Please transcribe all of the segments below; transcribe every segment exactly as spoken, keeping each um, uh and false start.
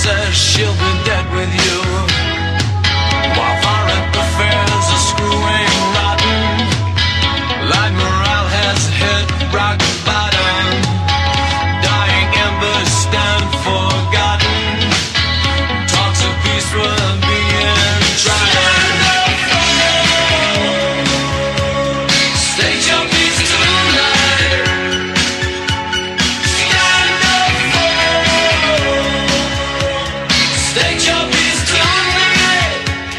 says she'll be dead with you, while foreign affairs are screwing rotten, like morale has hit rock bottom, dying embers stand forgotten, talks of peace were being tried. State your peace tonight. Stand up for. State your peace tonight.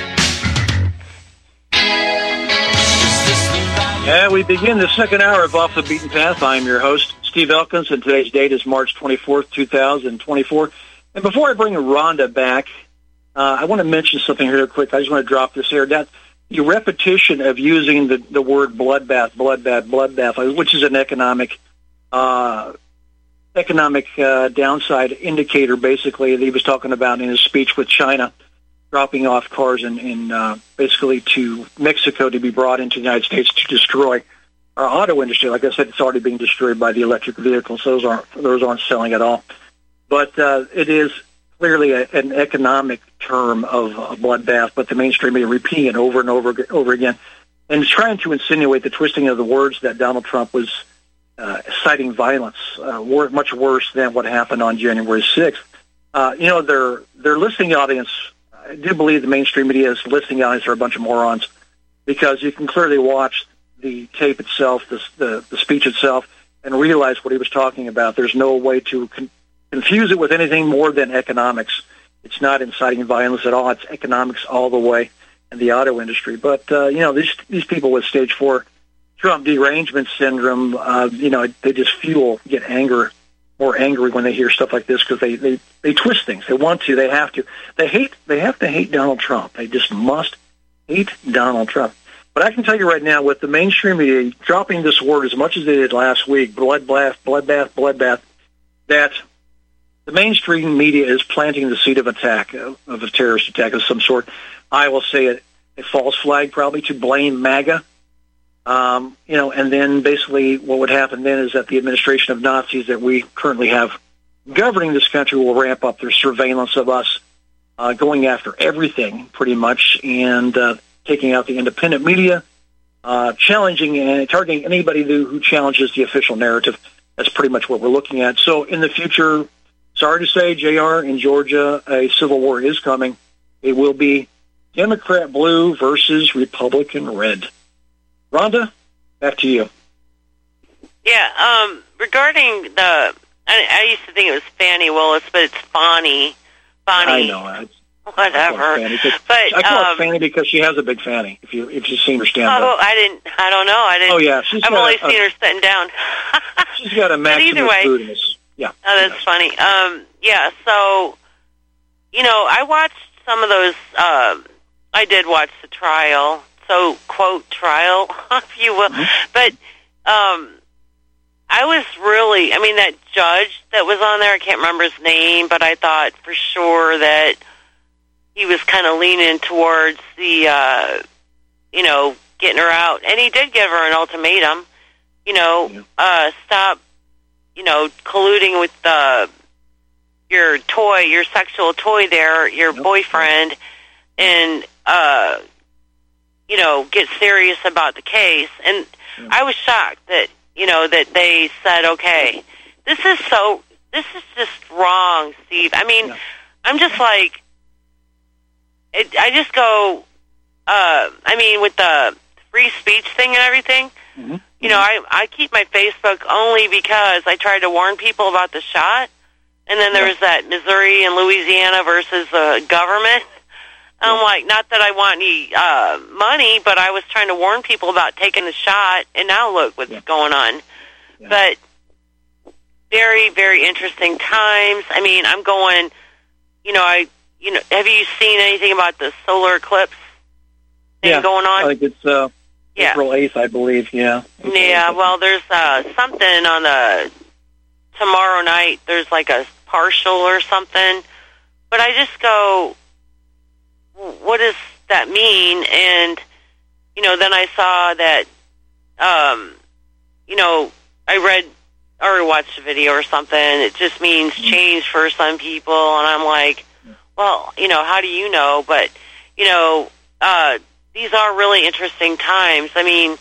Is this the value? And we begin the second hour of Off the Beaten Path. I'm your host, Steve Elkins, and today's date is March twenty-fourth, two thousand twenty-four. And before I bring Rhonda back, uh, I want to mention something here real quick. I just want to drop this here. That the repetition of using the, the word bloodbath, bloodbath, bloodbath, which is an economic uh, economic uh, downside indicator, basically, that he was talking about in his speech with China, dropping off cars in, in uh, basically to Mexico to be brought into the United States to destroy our auto industry. Like I said, it's already being destroyed by the electric vehicles. Those aren't those aren't selling at all. But uh, it is clearly a, an economic term of a bloodbath, but the mainstream media repeating it over and over over again, and it's trying to insinuate the twisting of the words that Donald Trump was uh, citing violence, uh, wor- much worse than what happened on January sixth. Uh, you know, their their listening audience, I do believe the mainstream media's listening audience are a bunch of morons, because you can clearly watch the tape itself, the, the, the speech itself, and realize what he was talking about. There's no way to con- confuse it with anything more than economics. It's not inciting violence at all. It's economics all the way in the auto industry. But, uh, you know, these these people with stage four Trump derangement syndrome, uh, you know, they just fuel, get anger, more angry when they hear stuff like this, because they, they, they twist things. They want to. They have to. They hate. They have to hate Donald Trump. They just must hate Donald Trump. But I can tell you right now, with the mainstream media dropping this word as much as they did last week, bloodbath, bloodbath, bloodbath, that the mainstream media is planting the seed of attack, of a terrorist attack of some sort. I will say it, a false flag, probably, to blame MAGA. Um, you know, and then basically what would happen then is that the administration of Nazis that we currently have governing this country will ramp up their surveillance of us, uh, going after everything, pretty much, and uh, taking out the independent media, uh, challenging and targeting anybody who, who challenges the official narrative. That's pretty much what we're looking at. So in the future, sorry to say, J R, in Georgia, a civil war is coming. It will be Democrat blue versus Republican red. Rhonda, back to you. Yeah, um, regarding the, I, I used to think it was Fannie Willis, but it's Bonnie. Bonnie. I know. I, Whatever. I call, but, I call um, it Fannie because she has a big fanny, if, you, if you've seen her stand oh, up. I didn't, I don't know. I didn't. Oh, yeah. She's I've got only a, seen her sitting down. She's got a maximum bootiness. Yeah. Oh, that's yeah. funny. Um, yeah, so, you know, I watched some of those, uh, I did watch the trial, so, quote, trial, if you will. Mm-hmm. But um, I was really, I mean, that judge that was on there, I can't remember his name, but I thought for sure that he was kind of leaning towards the, uh, you know, getting her out. And he did give her an ultimatum, you know, yeah. uh, stop, you know, colluding with uh, your toy, your sexual toy there, your yep. boyfriend, and, uh, you know, get serious about the case. And yeah. I was shocked that, you know, that they said, okay, this is so, this is just wrong, Steve. I mean, yeah. I'm just like, it, I just go, uh, I mean, with the free speech thing and everything, mm-hmm. you know, I, I keep my Facebook only because I tried to warn people about the shot. And then there yeah. was that Missouri and Louisiana versus the uh, government. Yeah. I'm like, not that I want any uh, money, but I was trying to warn people about taking the shot. And now look what's yeah. going on. Yeah. But very, very interesting times. I mean, I'm going, you know, I, you know, have you seen anything about the solar eclipse thing yeah. going on? I think it's uh, yeah. April eighth, I believe, yeah. April yeah, eighth. Well, there's uh, something on the, tomorrow night, there's like a partial or something. But I just go, what does that mean? And, you know, then I saw that, um, you know, I read or watched a video or something. It just means change for some people. And I'm like, well, you know, how do you know? But, you know, uh, these are really interesting times. I mean,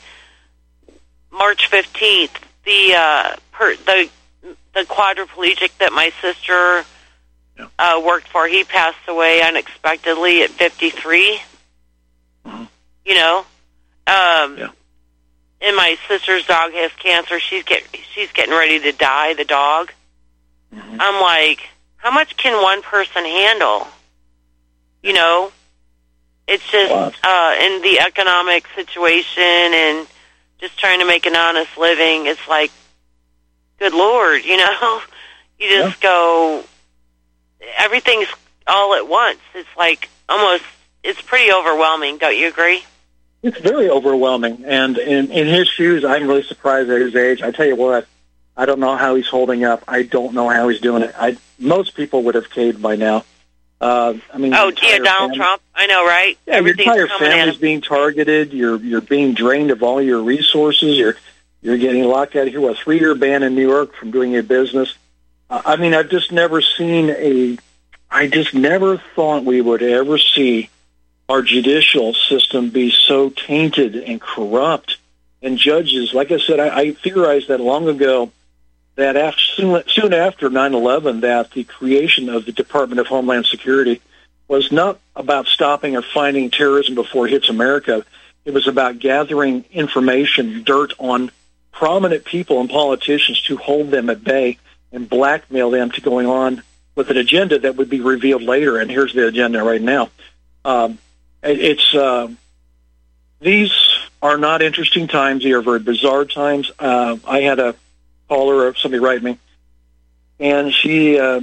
March fifteenth, the uh, per, the the quadriplegic that my sister yeah. uh, worked for, he passed away unexpectedly at fifty-three. Mm-hmm. You know, um, yeah. and my sister's dog has cancer. She's get she's getting ready to die. The dog. Mm-hmm. I'm like, how much can one person handle? You know, it's just wow. uh, in the economic situation and just trying to make an honest living. It's like, good Lord, you know, you just yeah. go, everything's all at once. It's like almost, it's pretty overwhelming. Don't you agree? It's very overwhelming. And in, in his shoes, I'm really surprised at his age. I tell you what, I don't know how he's holding up. I don't know how he's doing it. I, most people would have caved by now. Uh, I mean, oh, yeah, Donald family, Trump. I know, right? Yeah, your entire family's being targeted. You're you're being drained of all your resources. You're you're getting locked out of here with a three-year ban in New York from doing a business. Uh, I mean, I've just never seen a. I just never thought we would ever see our judicial system be so tainted and corrupt. And judges, like I said, I, I theorized that long ago. That after, soon, soon after nine eleven, that the creation of the Department of Homeland Security was not about stopping or finding terrorism before it hits America. It was about gathering information, dirt on prominent people and politicians to hold them at bay and blackmail them to going on with an agenda that would be revealed later. And here's the agenda right now. Um, it, it's uh, these are not interesting times. They are very bizarre times. Uh, I had a caller or somebody write me, and she, uh,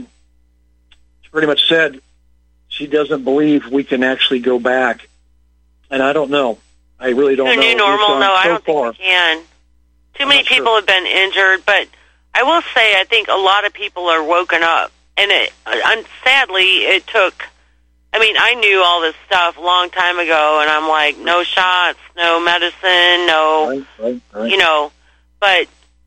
she pretty much said she doesn't believe we can actually go back. And I don't know. I really don't the know. New normal? No, so I don't far. think we can. Too I'm many people sure. have been injured, but I will say I think a lot of people are woken up. And it, uh, sadly, it took, I mean, I knew all this stuff a long time ago, and I'm like, no shots, no medicine, no, right, right, right. you know, but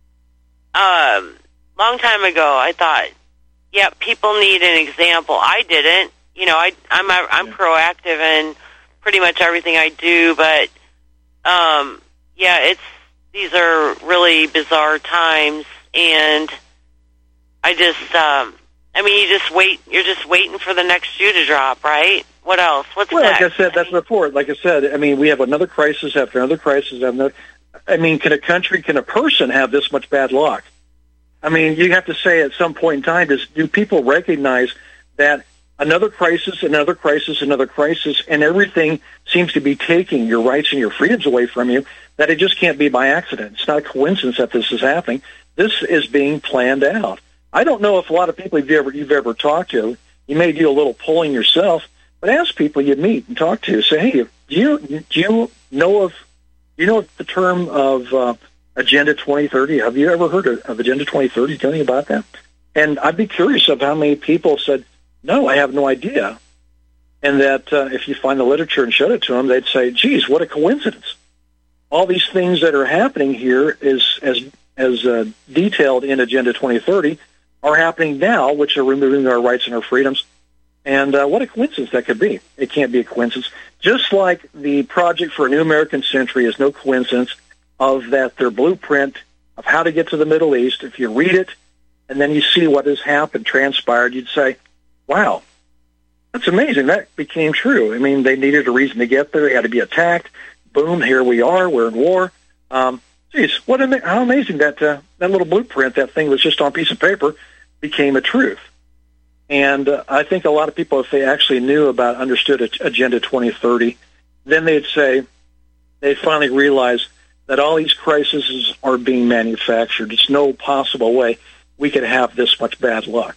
um, long time ago, I thought, yeah, people need an example. I didn't. You know, I, I'm I'm yeah. proactive in pretty much everything I do, but um, yeah, it's these are really bizarre times, and I just, um, I mean, you just wait. You're just waiting for the next shoe to drop, right? What else? What's well, next? like I said, that's before. Like I said, I mean, we have another crisis after another crisis after another. I mean, can a country, can a person have this much bad luck? I mean, you have to say at some point in time, does, do people recognize that another crisis, another crisis, another crisis, and everything seems to be taking your rights and your freedoms away from you, that it just can't be by accident. It's not a coincidence that this is happening. This is being planned out. I don't know if a lot of people you've ever, you've ever talked to, you may do a little polling yourself, but ask people you meet and talk to. Say, hey, do you, do you know of You know the term of uh, Agenda twenty thirty? Have you ever heard of, of Agenda twenty thirty? Tell me about that. And I'd be curious of how many people said, no, I have no idea. And that uh, if you find the literature and showed it to them, they'd say, geez, what a coincidence. All these things that are happening here is as as uh, detailed in Agenda twenty thirty are happening now, which are removing our rights and our freedoms. And uh, what a coincidence that could be. It can't be a coincidence. Just like the Project for a New American Century is no coincidence of that their blueprint of how to get to the Middle East. If you read it and then you see what has happened, transpired, you'd say, wow, that's amazing. That became true. I mean, they needed a reason to get there. They had to be attacked. Boom, here we are. We're in war. Um, geez, what ama- how amazing that uh, that little blueprint, that thing was just on a piece of paper, became a truth. And uh, I think a lot of people, if they actually knew about, understood Agenda twenty thirty, then they'd say, they finally realize that all these crises are being manufactured. It's no possible way we could have this much bad luck.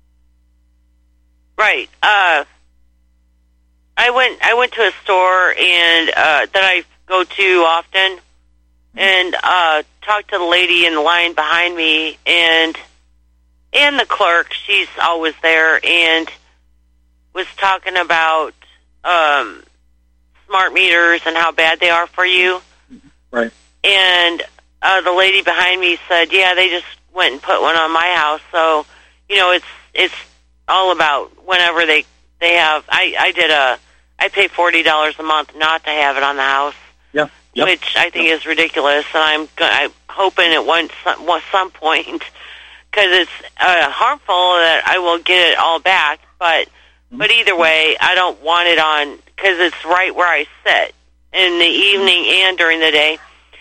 Right. Uh, I went. I went to a store and uh, that I go to often, and uh, talked to the lady in the line behind me, and. And the clerk, she's always there, and was talking about um, smart meters and how bad they are for you. Right. And uh, the lady behind me said, yeah, they just went and put one on my house. So, you know, it's it's all about whenever they they have. I I did a. I pay forty dollars a month not to have it on the house. Yeah. Yep. Which I think yep. is ridiculous, and I'm go- I'm hoping at one some, some point, because it's uh, harmful that I will get it all back. But mm-hmm. but either way, I don't want it on because it's right where I sit in the evening mm-hmm. and during the day.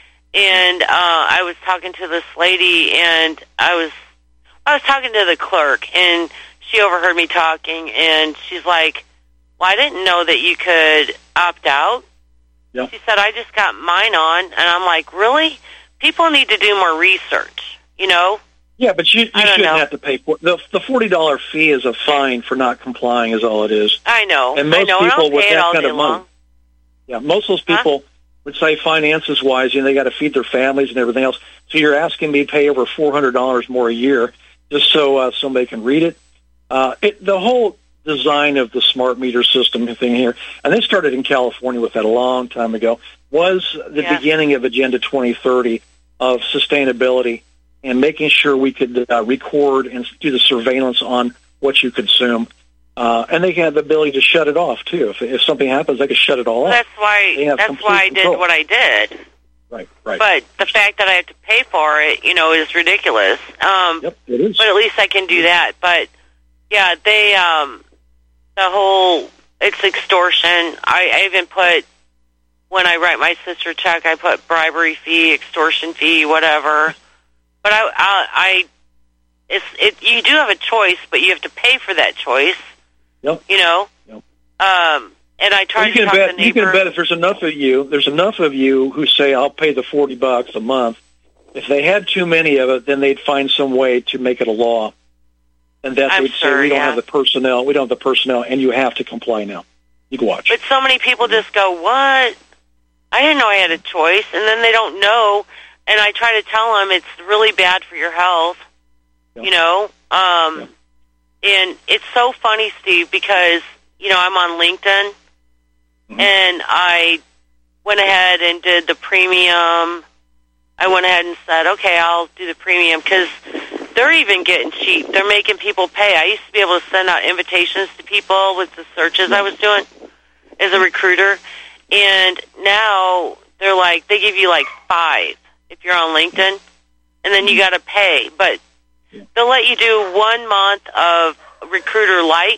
And uh, I was talking to this lady, and I was I was talking to the clerk, and she overheard me talking, and she's like, "Well, I didn't know that you could opt out." Yep. She said, "I just got mine on," and I'm like, "Really? People need to do more research, you know?" Yeah, but you, you shouldn't know. have to pay for the the forty dollar fee is a fine for not complying, is all it is. I know. And most I know. people I don't with pay it that all kind day of money, long. yeah, most of those people huh? would say finances wise, you know, they got to feed their families and everything else. So you're asking me to pay over four hundred dollars more a year just so uh, somebody can read it. Uh, it. The whole design of the smart meter system thing here, and they started in California with that a long time ago, was the yeah. beginning of Agenda twenty thirty of sustainability and making sure we could uh, record and do the surveillance on what you consume. Uh, and they have the ability to shut it off, too. If, if something happens, they can shut it all well, off. That's why, that's why I control. did what I did. Right, right. But the fact that I have to pay for it, you know, is ridiculous. Um, yep, it is. But at least I can do that. But, yeah, they, um, the whole, it's extortion. I, I even put, when I write my sister a check, I put bribery fee, extortion fee, whatever. But I, I, I it's, it, you do have a choice, but you have to pay for that choice. Yep. You know? Yep. Um, and I try well, you to can talk bet, to the You neighbor. can bet if there's enough of you, there's enough of you who say, I'll pay the forty bucks a month. If they had too many of it, then they'd find some way to make it a law. And that I'm they'd sure, say, we don't yeah. have the personnel, we don't have the personnel, and you have to comply now. You can watch. But so many people just go, what? I didn't know I had a choice. And then they don't know. And I try to tell them it's really bad for your health, Yeah. you know. Um, Yeah. And it's so funny, Steve, because, you know, I'm on LinkedIn. Mm-hmm. And I went ahead and did the premium. I went ahead and said, okay, I'll do the premium because they're even getting cheap. They're making people pay. I used to be able to send out invitations to people with the searches I was doing as a recruiter. And now they're like, they give you like five if you're on LinkedIn, and then you got to pay. But they'll let you do one month of Recruiter Lite.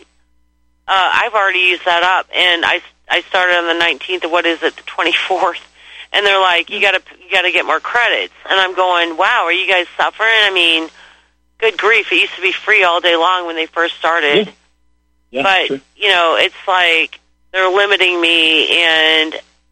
Uh, I've already used that up, and I, I started on the nineteenth, of what is it, the twenty-fourth. And they're like, you got to you got to get more credits. And I'm going, wow, are you guys suffering? I mean, good grief, it used to be free all day long when they first started. Yeah. Yeah, but, sure. you know, it's like they're limiting me, and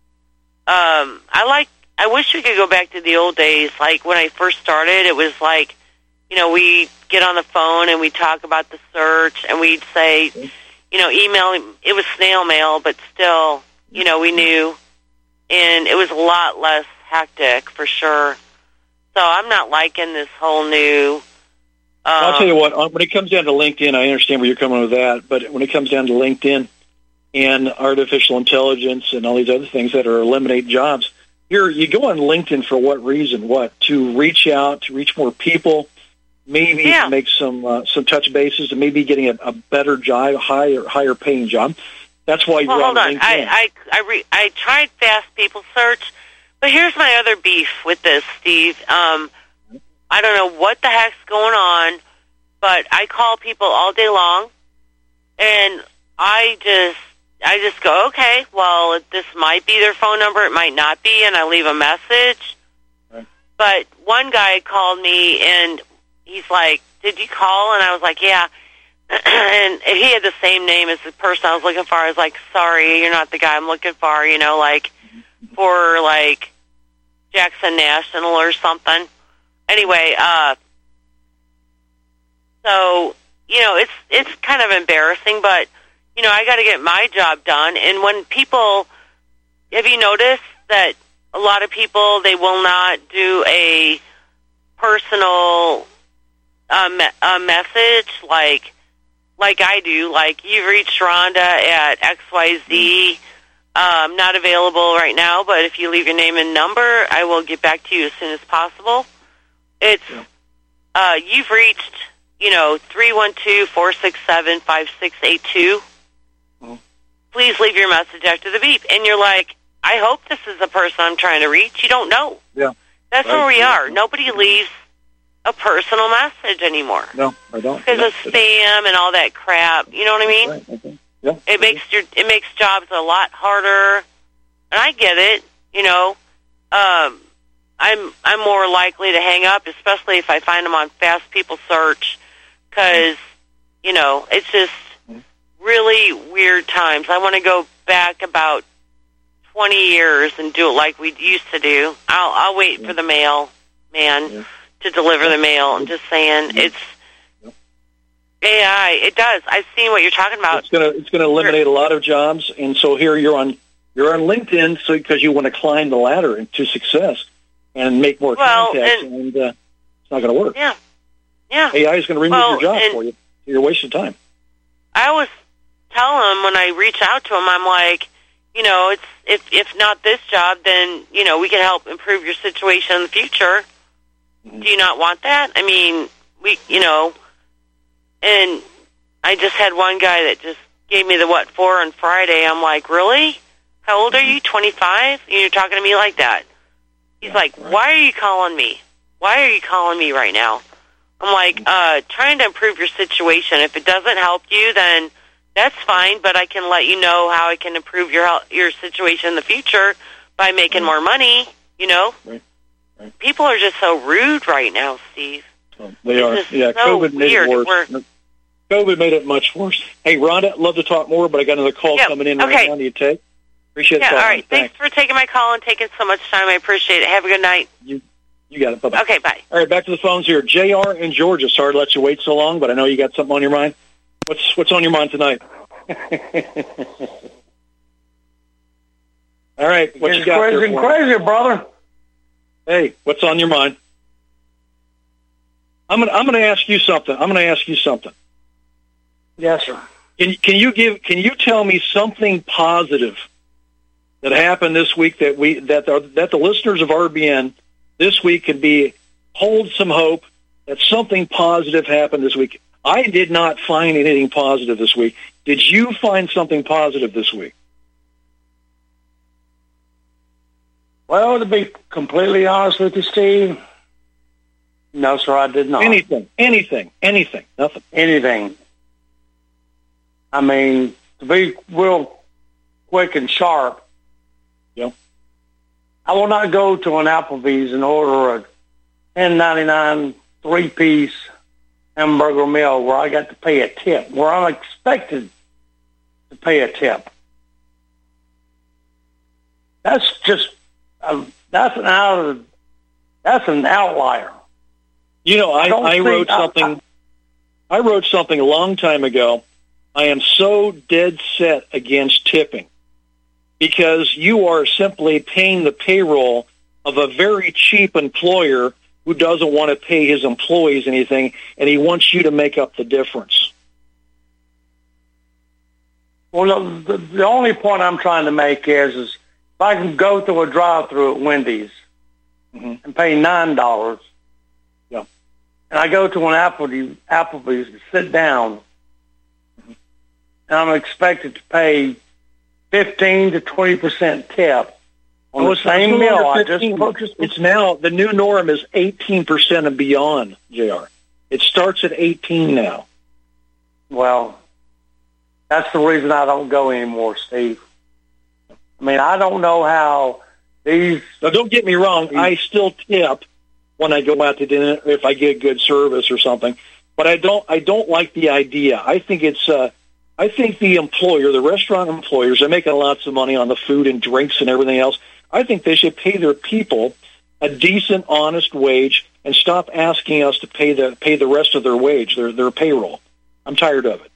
um, I like, I wish we could go back to the old days. Like, when I first started, it was like, you know, we get on the phone and we talk about the search, and we'd say, Okay. you know, email, it was snail mail, but still, you know, we knew, and it was a lot less hectic, for sure. So I'm not liking this whole new... Um, I'll tell you what, when it comes down to LinkedIn, I understand where you're coming with that, but when it comes down to LinkedIn and artificial intelligence and all these other things that are eliminate jobs, here you go on LinkedIn for what reason? What? To reach out, to reach more people, maybe Yeah. make some uh, some touch bases, and maybe getting a, a better job, a higher higher paying job. That's why you're Well, hold on on. LinkedIn. I I I, re- I tried Fast People Search, but here's my other beef with this, Steve. Um, I don't know what the heck's going on, but I call people all day long, and I just I just go, okay, well, this might be their phone number, it might not be, and I leave a message. Right. But one guy called me, and he's like, did you call? And I was like, yeah. And he had the same name as the person I was looking for. I was like, sorry, you're not the guy I'm looking for, you know, like for like Jackson National or something. Anyway, uh, so, you know, it's it's kind of embarrassing, but, you know, I got to get my job done. And when people, have you noticed that a lot of people, they will not do a personal uh, me- a message like like I do, like, you've reached Rhonda at X Y Z. Um, not available right now, but if you leave your name and number, I will get back to you as soon as possible. It's, Yeah. uh, you've reached, you know, three one two, four six seven, five six eight two. please leave your message after the beep. And you're like, I hope this is the person I'm trying to reach. You don't know. Yeah. That's right. Where we are. Nobody leaves a personal message anymore. No, I don't. Because of spam and all that crap. You know what I mean? Right. Okay. Yeah. It makes your it makes jobs a lot harder. And I get it. You know, um, I'm I'm more likely to hang up, especially if I find them on Fast People Search, because you know it's just really weird times. I want to go back about twenty years and do it like we used to do. I'll I'll wait yeah. for the mail man yeah. to deliver the mail. I'm just saying yeah. it's yeah. A I. It does. I've seen what you're talking about. It's gonna it's gonna eliminate a lot of jobs, and so here you're on you're on LinkedIn, so because you want to climb the ladder to success and make more well, contacts, and, and uh, it's not going to work. Yeah, yeah. A I is going to remove well, your job for you. You're wasting time. I always tell them when I reach out to them, I'm like, you know, it's if if not this job, then you know we can help improve your situation in the future. Mm-hmm. Do you not want that? I mean, we, you know, and I just had one guy that just gave me the what for on Friday. I'm like, really? How old are you? twenty-five? And you're talking to me like that? He's yeah, like, right. Why are you calling me? Why are you calling me right now? I'm like, uh, trying to improve your situation. If it doesn't help you, then that's fine, but I can let you know how I can improve your your situation in the future by making more money, you know? Right. Right. People are just so rude right now, Steve. Oh, they are. Yeah, so COVID made it worse. We're, COVID made it much worse. Hey, Rhonda, I'd love to talk more, but I got another call yeah, coming in okay. right now. Do you take? Appreciate yeah, it. All right. Thanks. Thanks for taking my call and taking so much time. I appreciate it. Have a good night. You you got it. Bye-bye. Okay, bye. All right, back to the phones here. J R in Georgia. Sorry to let you wait so long, but I know you got something on your mind. What's what's on your mind tonight? All right, what it's you got crazy, there crazy, brother. Hey, what's on your mind? I'm gonna I'm gonna ask you something. I'm gonna ask you something. Yes, sir. Can can you give can you tell me something positive that happened this week that we that the, that the listeners of R B N this week could be hold some hope that something positive happened this week? I did not find anything positive this week. Did you find something positive this week? Well, to be completely honest with you, Steve, no, sir, I did not. Anything, anything, anything, nothing. Anything. I mean, to be real quick and sharp, yeah. I will not go to an Applebee's and order a ten ninety-nine three-piece hamburger meal where I got to pay a tip, where I'm expected to pay a tip. That's just uh, that's an out of that's an outlier. You know, I, I, I wrote something. I, I, I wrote something a long time ago. I am so dead set against tipping because you are simply paying the payroll of a very cheap employer who doesn't want to pay his employees anything, and he wants you to make up the difference. Well, the, the only point I'm trying to make is, is if I can go through a drive-through at Wendy's mm-hmm. and pay nine dollars, yeah. and I go to an Applebee's, Applebee's to sit down, mm-hmm. and I'm expected to pay fifteen to twenty percent tip on oh, the same meal I just purchased. It's now, the new norm is eighteen percent and beyond, J R. It starts at eighteen now. Well, that's the reason I don't go anymore, Steve. I mean, I don't know how these... Now, don't get me wrong. These, I still tip when I go out to dinner if I get good service or something. But I don't I don't like the idea. I think it's... Uh, I think the employer, the restaurant employers, are making lots of money on the food and drinks and everything else. I think they should pay their people a decent, honest wage and stop asking us to pay the pay the rest of their wage, their their payroll. I'm tired of it.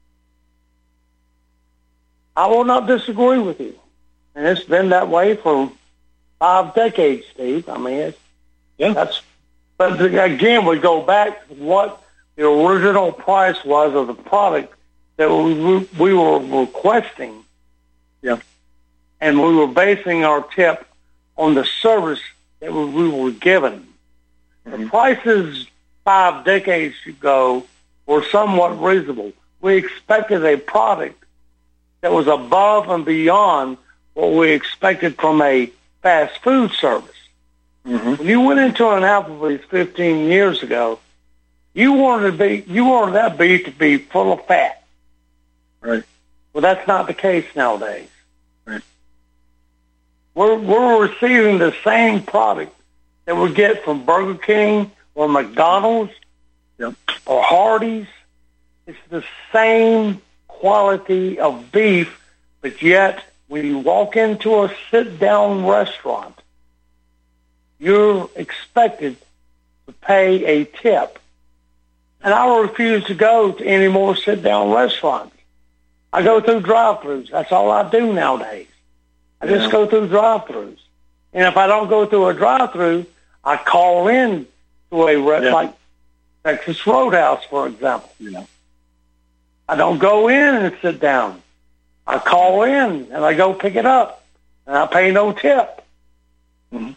I will not disagree with you. And it's been that way for five decades, Steve. I mean, it's, yeah. that's... But again, we go back to what the original price was of the product that we, we were requesting. Yeah. And we were basing our tip on the service that we were given. Mm-hmm. The prices five decades ago were somewhat reasonable. We expected a product that was above and beyond what we expected from a fast food service. Mm-hmm. When you went into an Applebee's fifteen years ago, you wanted to be you wanted that beef to be full of fat. Right. Well, that's not the case nowadays. Right. We're we're receiving the same product that we get from Burger King or McDonald's Yep. or Hardee's. It's the same quality of beef, but yet when you walk into a sit-down restaurant, you're expected to pay a tip. And I refuse to go to any more sit-down restaurants. I go through drive-thrus. That's all I do nowadays. I just Yeah. go through drive-thrus. And if I don't go through a drive-thru, I call in to a re- Yeah. like Texas Roadhouse, for example. Yeah. I don't go in and sit down. I call in and I go pick it up, and I pay no tip. Mhm.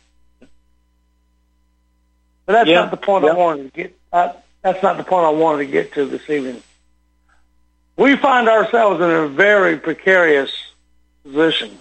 But that's Yeah. not the point Yeah. I wanted to get. Uh, that's not the point I wanted to get to this evening. We find ourselves in a very precarious position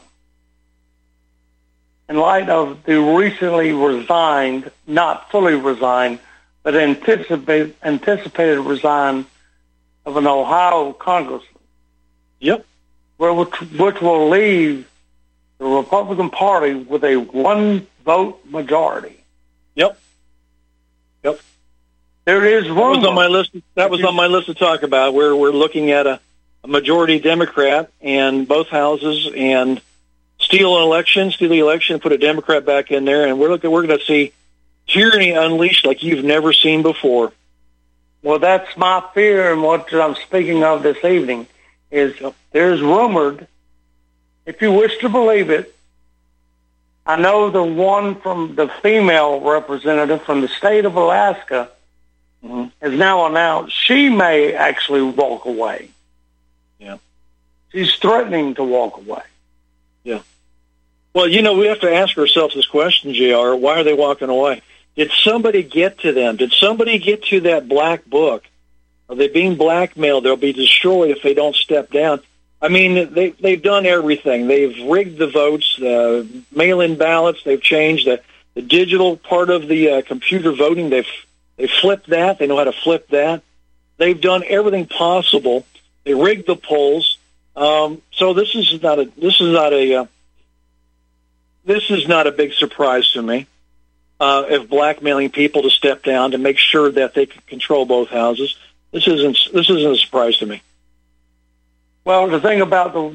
in light of the recently resigned, not fully resigned, but anticipate, anticipated resign of an Ohio congressman. Yep. Where which, which will leave the Republican Party with a one-vote majority. Yep. Yep. There is That was on rumor. my list. That was on my list to talk about. Where we're looking at a, a majority Democrat in both houses and steal an election, steal the election, put a Democrat back in there, and we're looking. We're going to see tyranny unleashed like you've never seen before. Well, that's my fear, and what I'm speaking of this evening is there's rumored, if you wish to believe it, I know the one from the female representative from the state of Alaska Mm-hmm. has now announced she may actually walk away. Yeah. She's threatening to walk away. Yeah. Well, you know, we have to ask ourselves this question, J R. Why are they walking away? Did somebody get to them? Did somebody get to that black book? Are they being blackmailed? They'll be destroyed if they don't step down. I mean, they, they've done everything. They've rigged the votes, the mail-in ballots. They've changed the, the digital part of the uh, computer voting. They've they flipped that. They know how to flip that. They've done everything possible. They rigged the polls. Um, so this is not a this is not a uh, this is not a big surprise to me. Uh, of blackmailing people to step down to make sure that they can control both houses. This isn't this isn't a surprise to me. Well, the thing about the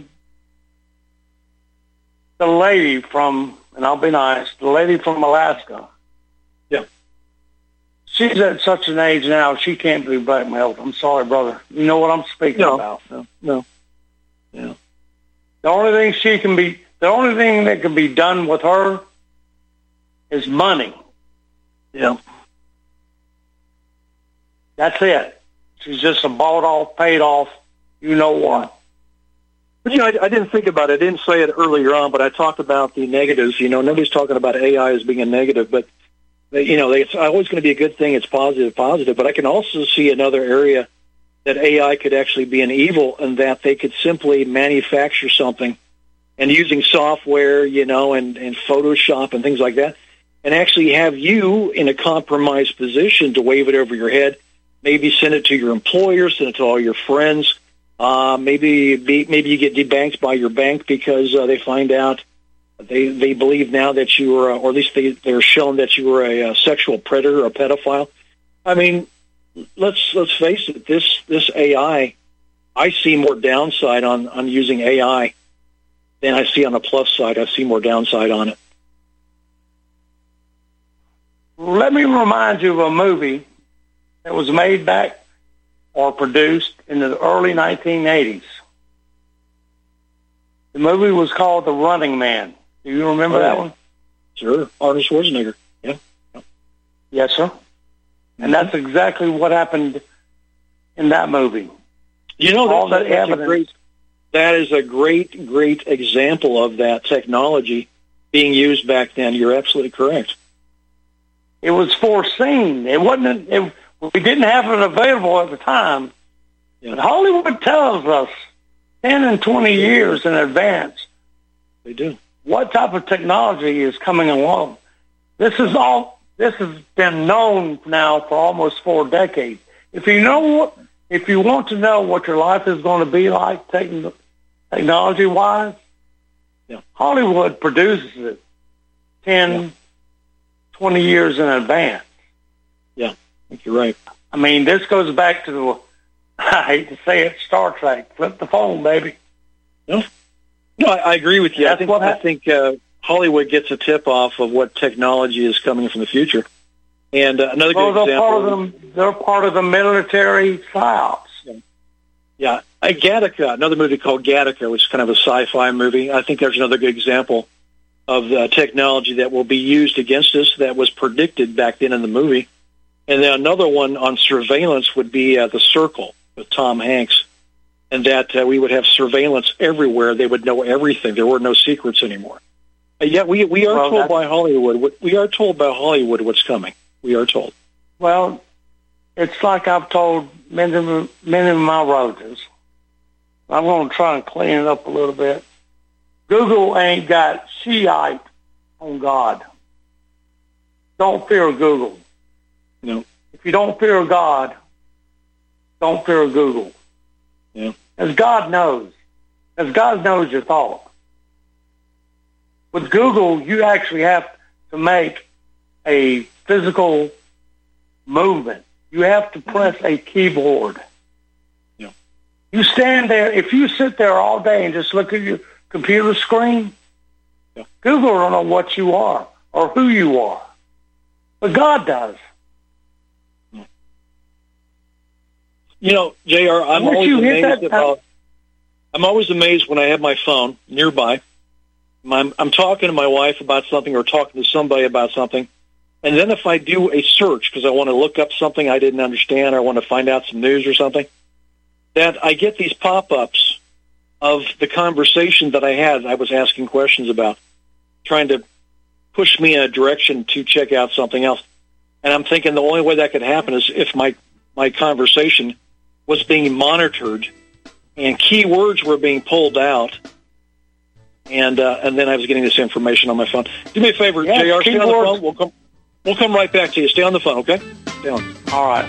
the lady from, and I'll be nice, the lady from Alaska. Yeah. She's at such an age now, she can't be blackmailed. I'm sorry, brother. You know what I'm speaking No, about. no, no. Yeah. The only thing she can be, the only thing that can be done with her is money. Yeah. That's it. She's just a bought off, paid off, you know what. But, you know, I, I didn't think about it. I didn't say it earlier on, but I talked about the negatives. You know, nobody's talking about A I as being a negative, but, they, you know, it's always going to be a good thing. It's positive, positive. But I can also see another area that A I could actually be an evil, and that they could simply manufacture something and using software, you know, and, and Photoshop and things like that, and actually have you in a compromised position to wave it over your head, maybe send it to your employer, send it to all your friends. Uh, maybe be, maybe you get debanked by your bank because uh, they find out they they believe now that you were, uh, or at least they they're shown that you were a, a sexual predator or a pedophile. I mean, let's let's face it. This this A I, I see more downside on on using A I than I see on the plus side. I see more downside on it. Let me remind you of a movie that was made back or produced in the early nineteen eighties. The movie was called The Running Man. Do you remember Oh, that yeah. one? Sure, Arnold Schwarzenegger. Yeah. Yes, sir. And that's exactly what happened in that movie. You know, All that's, that that's a evidence. great, that is a great, great example of that technology being used back then. You're absolutely correct. It was foreseen. It wasn't. It, we didn't have it available at the time. Yeah. But Hollywood tells us ten and twenty years in advance. They do. What type of technology is coming along? This is all. This has been known now for almost four decades. If you know what, if you want to know what your life is going to be like, techn- technology-wise, yeah. Hollywood produces it ten, yeah. twenty years in advance. Yeah, I think you're right. I mean, this goes back to the, I hate to say it, Star Trek. Flip the phone, baby. No, no, I, I agree with you. That's I think what I think uh, Hollywood gets a tip off of what technology is coming from the future. And uh, another well, good they're example. Part of the, they're part of the military psyops. Yeah, yeah. Uh, Gattaca, another movie called Gattaca, which is kind of a sci-fi movie. I think there's another good example of the technology that will be used against us that was predicted back then in the movie. And then another one on surveillance would be uh, The Circle with Tom Hanks, and that uh, we would have surveillance everywhere. They would know everything. There were no secrets anymore. Uh, yet we we are well, told by Hollywood. We are told by Hollywood what's coming. We are told. Well, it's like I've told many, many of my relatives. I'm going to try and clean it up a little bit. Google ain't got Shiite on God. Don't fear Google. No. If you don't fear God, don't fear Google. Yeah. As God knows. As God knows your thought. With Google, you actually have to make a physical movement. You have to press a keyboard. Yeah. You stand there. If you sit there all day and just look at your computer screen, yeah. Google don't know what you are or who you are. But God does. You know, J R, I'm Once always you hit amazed that about. I'm always amazed when I have my phone nearby. I'm, I'm talking to my wife about something or talking to somebody about something, and then if I do a search because I want to look up something I didn't understand or I want to find out some news or something, that I get these pop-ups of the conversation that I had. I was asking questions about, trying to push me in a direction to check out something else, and I'm thinking the only way that could happen is if my my conversation was being monitored, and keywords were being pulled out, and uh, and then I was getting this information on my phone. Do me a favor, yes, J R, stay on the keywords. phone. We'll come, we'll come right back to you. Stay on the phone, okay? Stay on. All right.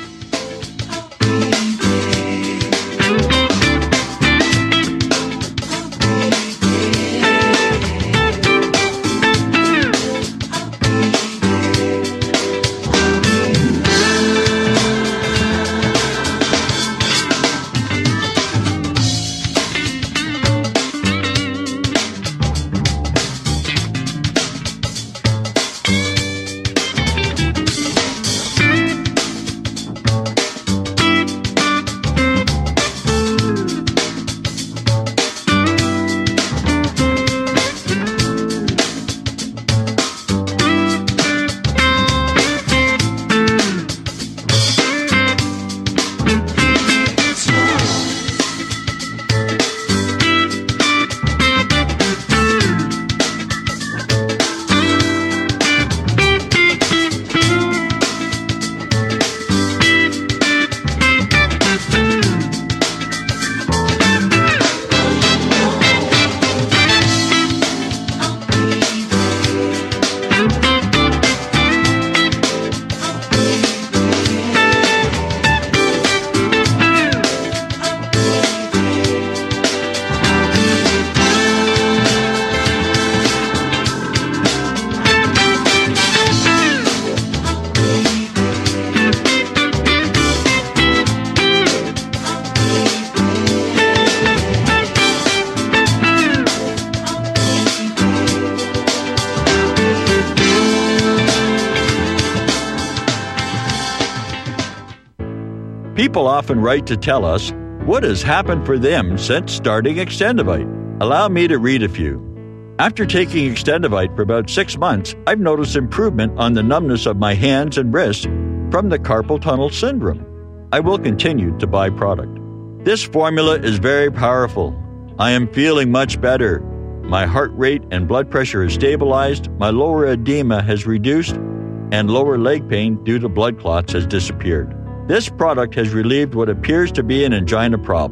People often write to tell us what has happened for them since starting Extendivite. Allow me to read a few. After taking Extendivite for about six months, I've noticed improvement on the numbness of my hands and wrists from the carpal tunnel syndrome. I will continue to buy product. This formula is very powerful. I am feeling much better. My heart rate and blood pressure is stabilized, my lower edema has reduced, and lower leg pain due to blood clots has disappeared. This product has relieved what appears to be an angina problem.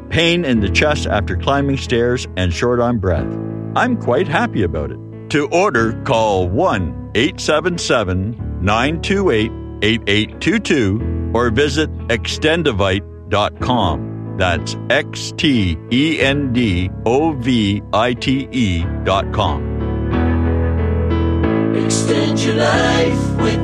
pain in the chest after climbing stairs, and short on breath. I'm quite happy about it. To order, call one eight seven seven, nine two eight, eight eight two two or visit extendovite dot com. That's X T E N D O V I T E dot com. Extend your life with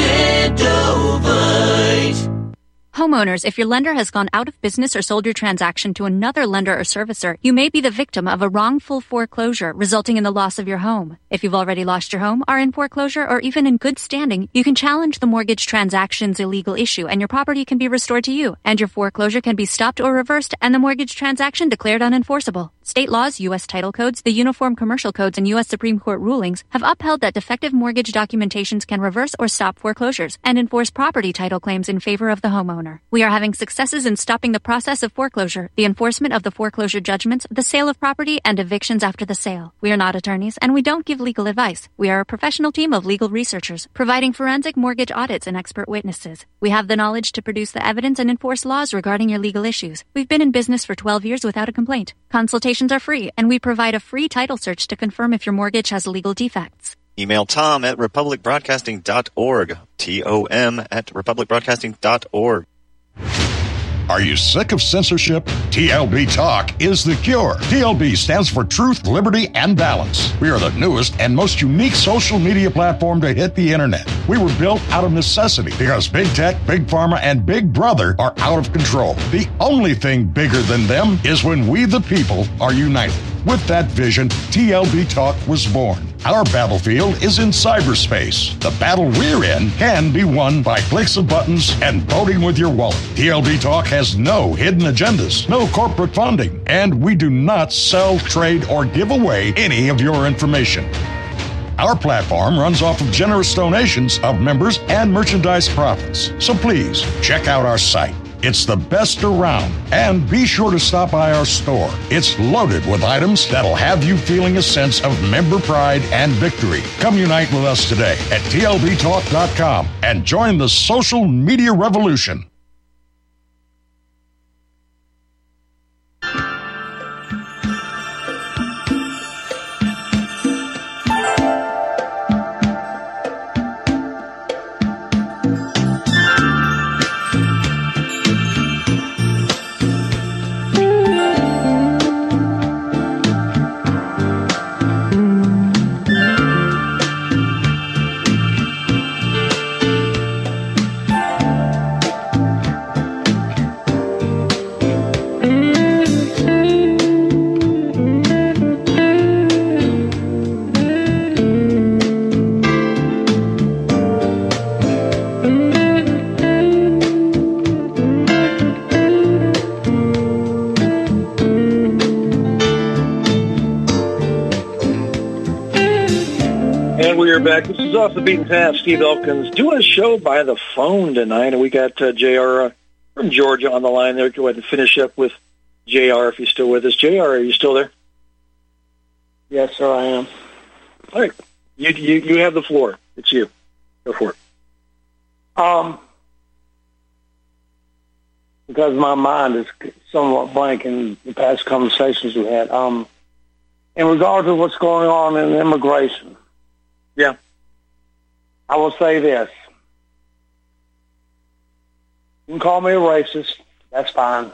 Extendovite. Homeowners, if your lender has gone out of business or sold your transaction to another lender or servicer, you may be the victim of a wrongful foreclosure, resulting in the loss of your home. If you've already lost your home, are in foreclosure, or even in good standing, you can challenge the mortgage transaction's illegal issue, and your property can be restored to you, and your foreclosure can be stopped or reversed, and the mortgage transaction declared unenforceable. State laws, U S title codes, the Uniform Commercial Codes, and U S Supreme Court rulings have upheld that defective mortgage documentations can reverse or stop foreclosures and enforce property title claims in favor of the homeowner. We are having successes in stopping the process of foreclosure, the enforcement of the foreclosure judgments, the sale of property, and evictions after the sale. We are not attorneys, and we don't give legal advice. We are a professional team of legal researchers, providing forensic mortgage audits and expert witnesses. We have the knowledge to produce the evidence and enforce laws regarding your legal issues. We've been in business for twelve years without a complaint. Consultations are free, and we provide a free title search to confirm if your mortgage has legal defects. Email Tom at republic broadcasting dot org. T O M at republic broadcasting dot org. Are you sick of censorship? T L B Talk is the cure. T L B stands for Truth, Liberty, and Balance. We are the newest and most unique social media platform to hit the internet. We were built out of necessity because Big Tech, Big Pharma, and Big Brother are out of control. The only thing bigger than them is when we the people are united. With that vision, T L B Talk was born. Our battlefield is in cyberspace. The battle we're in can be won by clicks of buttons and voting with your wallet. T L B Talk has no hidden agendas, no corporate funding, and we do not sell, trade, or give away any of your information. Our platform runs off of generous donations of members and merchandise profits. So please, check out our site. It's the best around. And be sure to stop by our store. It's loaded with items that'll have you feeling a sense of member pride and victory. Come unite with us today at T L B talk dot com and join the social media revolution. Back. This is Off the Beaten Path. Steve Elkins doing a show by the phone tonight, and we got uh, J R uh, from Georgia on the line there. Go ahead and finish up with J R if he's still with us. J R, are you still there? Yes, sir, I am. All right. You, you, you have the floor. It's you. Go for it. Um, because my mind is somewhat blank in the past conversations we had. Um, in regard to what's going on in immigration, yeah, I will say this. You can call me a racist. That's fine.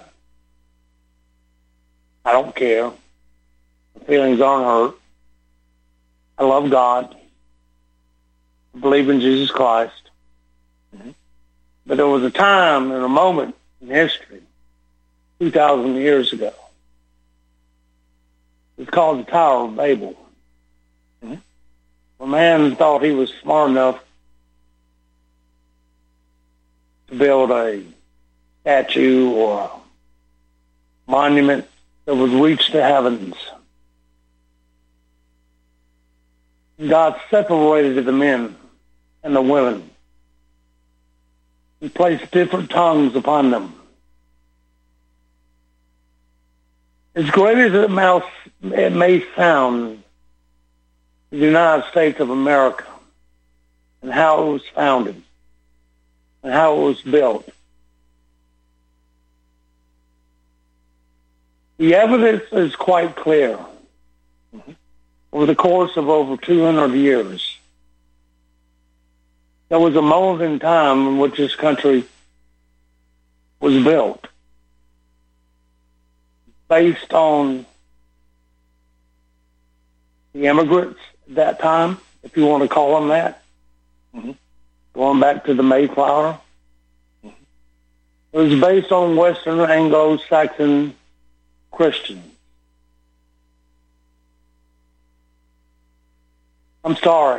I don't care. My feelings aren't hurt. I love God. I believe in Jesus Christ. Mm-hmm. But there was a time and a moment in history, two thousand years ago. It's called the Tower of Babel. Mm-hmm. A man thought he was smart enough to build a statue or a monument that would reach the heavens. God separated the men and the women. He placed different tongues upon them. As great as it may sound, the United States of America and how it was founded and how it was built. The evidence is quite clear. Mm-hmm. Over the course of over two hundred years, there was a moment in time in which this country was built based on the immigrants at that time, if you want to call them that, mm-hmm. going back to the Mayflower. Mm-hmm. It was based on Western Anglo-Saxon Christians. I'm sorry.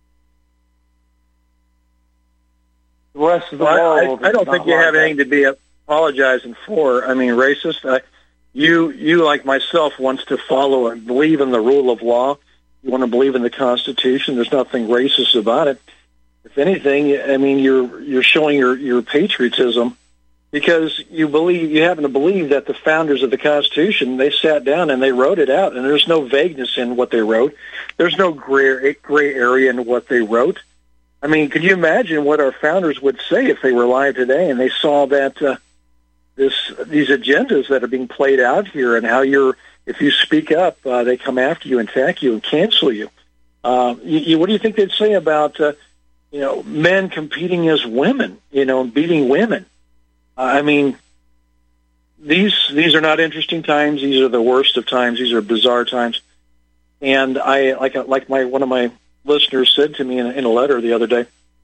The rest of the well, world. I, I don't think you like have that. anything to be apologizing for. I mean, racist. I, you, you like myself, wants to follow and believe in the rule of law. You want to believe in the Constitution. There's nothing racist about it. If anything, I mean, you're you're showing your, your patriotism because you believe you happen to believe that the founders of the Constitution, they sat down and they wrote it out, and there's no vagueness in what they wrote. There's no gray gray area in what they wrote. I mean, could you imagine what our founders would say if they were alive today and they saw that uh, this these agendas that are being played out here and how you're, if you speak up, uh, they come after you and attack you and cancel you. Uh, you, you what do you think they'd say about, uh, you know, men competing as women, you know, beating women? Uh, I mean, these these are not interesting times. These are the worst of times. These are bizarre times. And I, like like my one of my listeners said to me in a, in a letter the other day,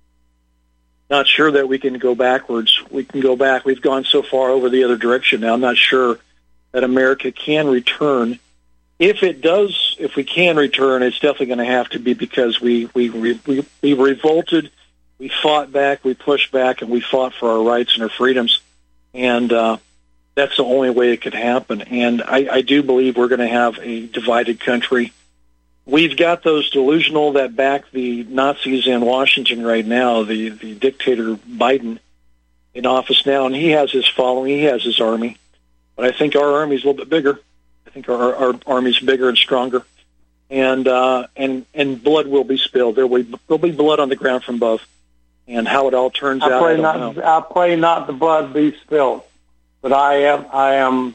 not sure that we can go backwards. We can go back. We've gone so far over the other direction now. I'm not sure that America can return. If it does, if we can return, it's definitely going to have to be because we we we, we, we revolted, we fought back, we pushed back, and we fought for our rights and our freedoms. And uh, that's the only way it could happen. And I, I do believe we're going to have a divided country. We've got those delusional that back the Nazis in Washington right now, the, the dictator Biden in office now, and he has his following, he has his army. But I think our army's a little bit bigger. I think our, our army's bigger and stronger. And uh, and and blood will be spilled. There will be, there'll be blood on the ground from above. And how it all turns I out, pray I don't not, know. I pray not the blood be spilled. But I am I am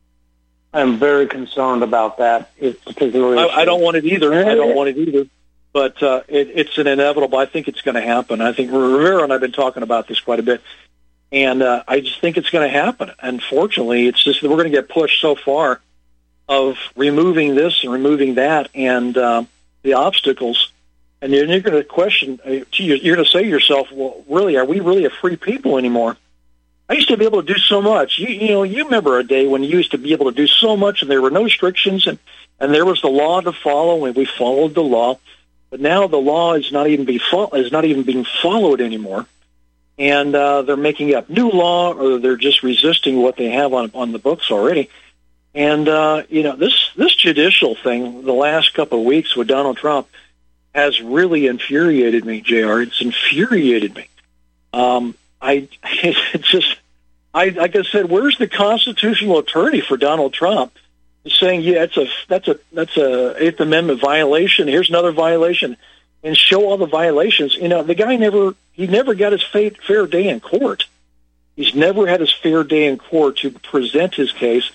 I am very concerned about that particular issue. I, I don't want it either. I don't want it either. But uh, it, it's an inevitable. I think it's going to happen. I think Rivera and I have been talking about this quite a bit. And uh, I just think it's going to happen. Unfortunately, it's just that we're going to get pushed so far of removing this and removing that and uh, the obstacles. And you're, you're going to question, uh, you're going to say to yourself, well, really, are we really a free people anymore? I used to be able to do so much. You, you know, you remember a day when you used to be able to do so much and there were no restrictions and, and there was the law to follow and we followed the law. But now the law is not even, be fo- is not even being followed anymore. And uh, they're making up new law or they're just resisting what they have on, on the books already. And, uh, you know, this, this judicial thing, the last couple of weeks with Donald Trump, has really infuriated me, J R. It's infuriated me. Um, I it's just, I like I said, where's the constitutional attorney for Donald Trump saying, yeah, it's a that's a that's a Eighth Amendment violation. Here's another violation, and show all the violations. You know, the guy never he never got his fair, fair day in court. He's never had his fair day in court to present his case.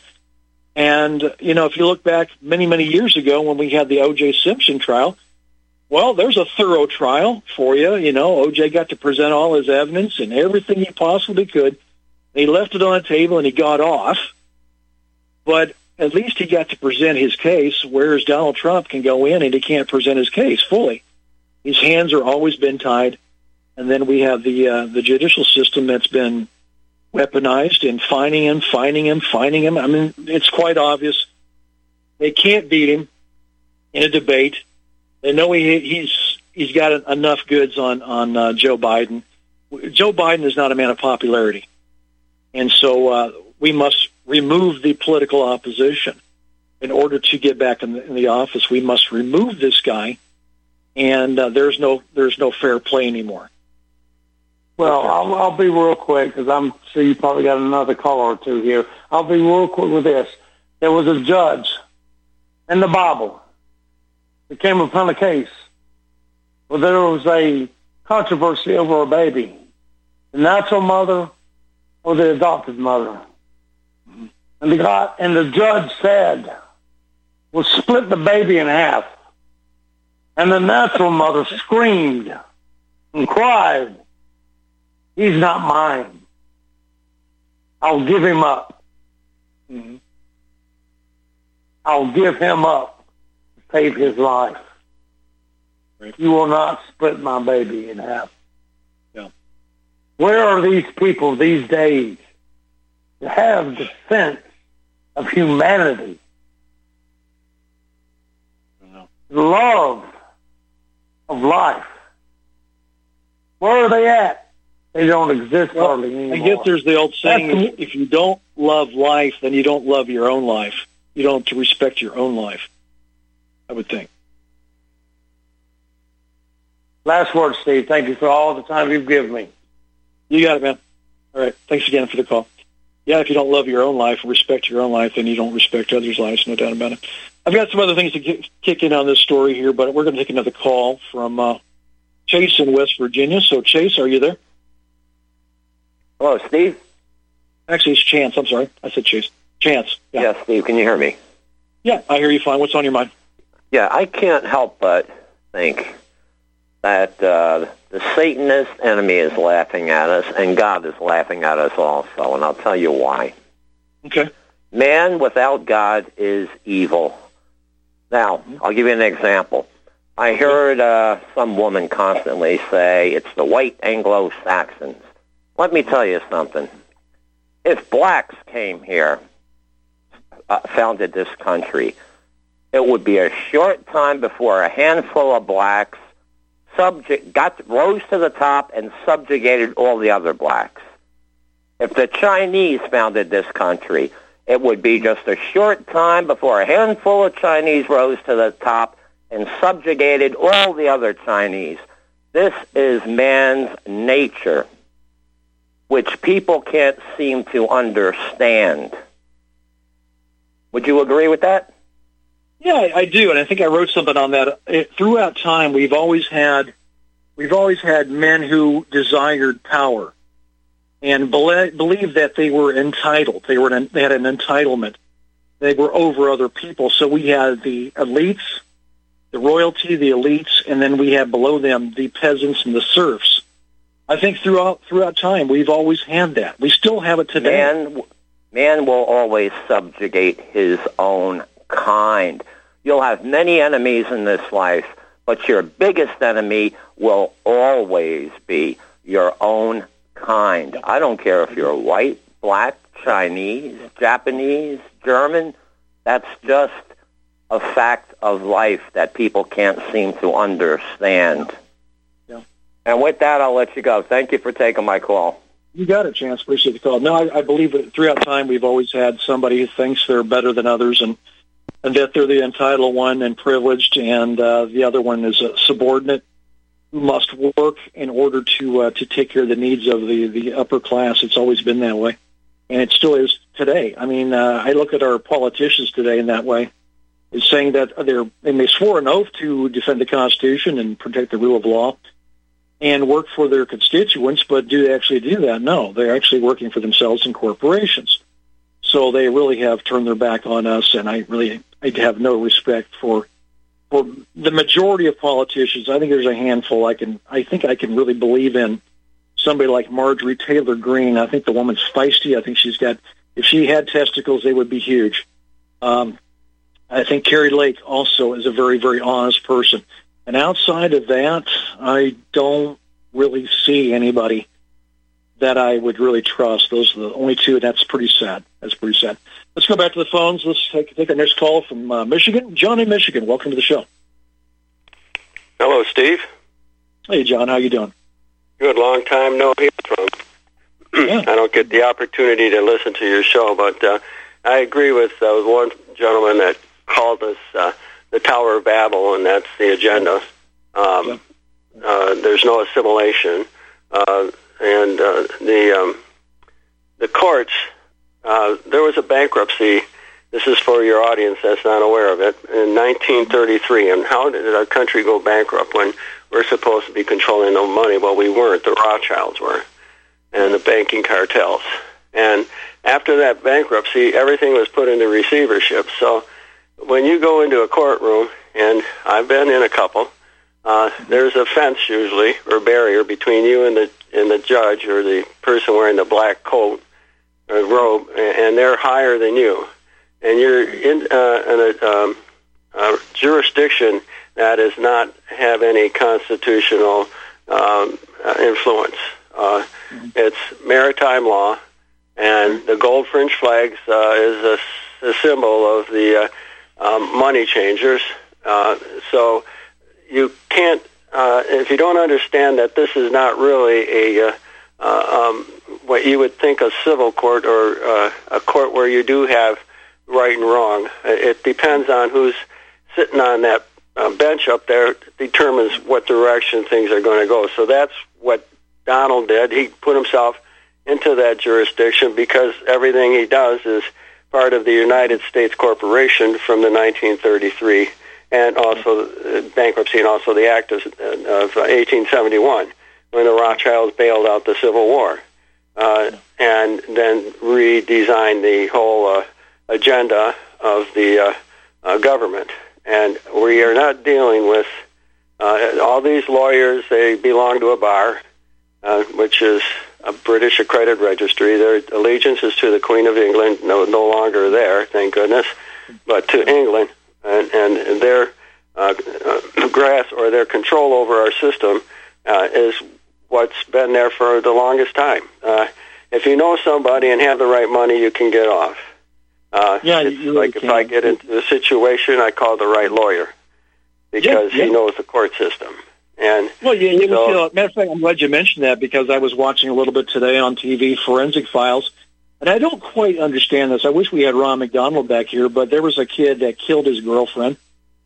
And you know, if you look back many many years ago when we had the O J Simpson trial. Well, there's a thorough trial for you. You know, O J got to present all his evidence and everything he possibly could. He left it on the table and he got off. But at least he got to present his case, whereas Donald Trump can go in and he can't present his case fully. His hands are always been tied. And then we have the uh, the judicial system that's been weaponized and fining him, fining him, fining him. I mean, it's quite obvious. They can't beat him in a debate. They know he, he's he's got enough goods on on uh, Joe Biden. Joe Biden is not a man of popularity, and so uh, we must remove the political opposition in order to get back in the, in the office. We must remove this guy, and uh, there's no there's no fair play anymore. Well, I'll, I'll be real quick because I'm sure you probably got another caller or two here. I'll be real quick with this. There was a judge in the Bible that came upon a case where there was a controversy over a baby, the natural mother or the adopted mother. And the God and the judge said, "We'll split the baby in half." And the natural mother screamed and cried, "He's not mine. I'll give him up. Mm-hmm. I'll give him up to save his life. Right. You will not split my baby in half." Yeah. Where are these people these days that have the sense of humanity, the love of life? Where are they at? They don't exist Well, hardly anymore. I guess there's the old saying, That's if, if you don't love life, then you don't love your own life. You don't respect your own life, I would think. Last word, Steve. Thank you for all the time you've given me. You got it, man. All right. Thanks again for the call. Yeah, if you don't love your own life and respect your own life, then you don't respect others' lives, no doubt about it. I've got some other things to get, kick in on this story here, but we're going to take another call from uh, Chase in West Virginia. So, Chase, are you there? Hello, Steve? Actually, it's Chance. I'm sorry. I said Chase. Chance. Yeah. Yes, Steve, can you hear me? Yeah, I hear you fine. What's on your mind? Yeah, I can't help but think that uh, the Satanist enemy is laughing at us, and God is laughing at us also, and I'll tell you why. Okay. Man without God is evil. Now, I'll give you an example. I heard uh, some woman constantly say, it's the white Anglo-Saxons. Let me tell you something. If blacks came here, uh, founded this country, it would be a short time before a handful of blacks subject got rose to the top and subjugated all the other blacks. If the Chinese founded this country, it would be just a short time before a handful of Chinese rose to the top and subjugated all the other Chinese. This is man's nature, which people can't seem to understand. Would you agree with that? Yeah, I, I do, and I think I wrote something on that. It, throughout time, we've always had we've always had men who desired power and bele- believed that they were entitled. They were an, they had an entitlement. They were over other people. So we had the elites, the royalty, the elites, and then we had below them the peasants and the serfs. I think throughout throughout time, we've always had that. We still have it today. Man, man will always subjugate his own kind. You'll have many enemies in this life, but your biggest enemy will always be your own kind. I don't care if you're white, black, Chinese, Japanese, German. That's just a fact of life that people can't seem to understand. Yeah. And with that, I'll let you go. Thank you for taking my call. You got it, Chance. Appreciate the call. No, I, I believe that throughout time we've always had somebody who thinks they're better than others and, and that they're the entitled one and privileged, and uh, the other one is a subordinate who must work in order to uh, to take care of the needs of the, the upper class. It's always been that way, and it still is today. I mean, uh, I look at our politicians today in that way. It's saying that they're, they may swore an oath to defend the Constitution and protect the rule of law and work for their constituents, but do they actually do that? No, they're actually working for themselves and corporations. So they really have turned their back on us, and I really I have no respect for for the majority of politicians. I think there's a handful I can I think I can really believe in. Somebody like Marjorie Taylor Greene. I think the woman's feisty. I think she's got, if she had testicles, they would be huge. Um, I think Carrie Lake also is a very, very honest person. And outside of that, I don't really see anybody that I would really trust. Those are the only two, and that's pretty sad. That's pretty sad. Let's go back to the phones. Let's take, take our next call from uh, Michigan. John in Michigan, welcome to the show. Hello, Steve. Hey, John, how you doing? Good. Long time no hear from. Yeah. I don't get the opportunity to listen to your show, but uh, I agree with uh, one gentleman that called us uh, the Tower of Babel, and that's the agenda. Um, Yeah. uh, there's no assimilation, uh, and uh, the um, the courts. Uh, there was a bankruptcy. This is for your audience that's not aware of it. In nineteen thirty-three, and how did our country go bankrupt when we're supposed to be controlling the money? Well, we weren't. The Rothschilds were, and the banking cartels. And after that bankruptcy, everything was put into receivership. So when you go into a courtroom, and I've been in a couple, uh, there's a fence usually, or barrier, between you and the and the judge or the person wearing the black coat or robe, and they're higher than you. And you're in, uh, in a, um, a jurisdiction that does not have any constitutional um, uh, influence. Uh, it's maritime law, and the gold fringe flags uh, is a, a symbol of the uh, um, money changers. Uh, so you can't, uh, if you don't understand that this is not really a uh, uh, um, what you would think a civil court or uh, a court where you do have right and wrong. It depends on who's sitting on that uh, bench up there determines what direction things are going to go. So that's what Donald did. He put himself into that jurisdiction because everything he does is part of the United States Corporation from the nineteen thirty-three and also uh, bankruptcy and also the Act of, of eighteen seventy-one when the Rothschilds bailed out the Civil War uh, and then redesigned the whole uh, agenda of the uh, uh, government. And we are not dealing with uh, all these lawyers. They belong to a bar, uh, which is a British accredited registry. Their allegiance is to the Queen of England, no, no longer there, thank goodness, but to England. And, and their uh, uh, grasp or their control over our system uh, is what's been there for the longest time. Uh, if you know somebody and have the right money, you can get off. Uh, yeah, it's you like really if I get into a situation, I call the right lawyer because yeah, yeah. he knows the court system. And well, yeah, you so, know, matter of fact, I'm glad you mentioned that because I was watching a little bit today on T V, Forensic Files, and I don't quite understand this. I wish we had Ron McDonald back here, but there was a kid that killed his girlfriend,